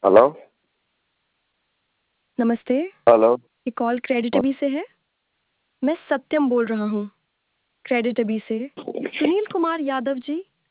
Hello. नमस्ते। Hello. ये call credit अभी से है। मैं सत्यम बोल रहा हूँ, क्रेडिट अभी से। सुनील कुमार यादव जी।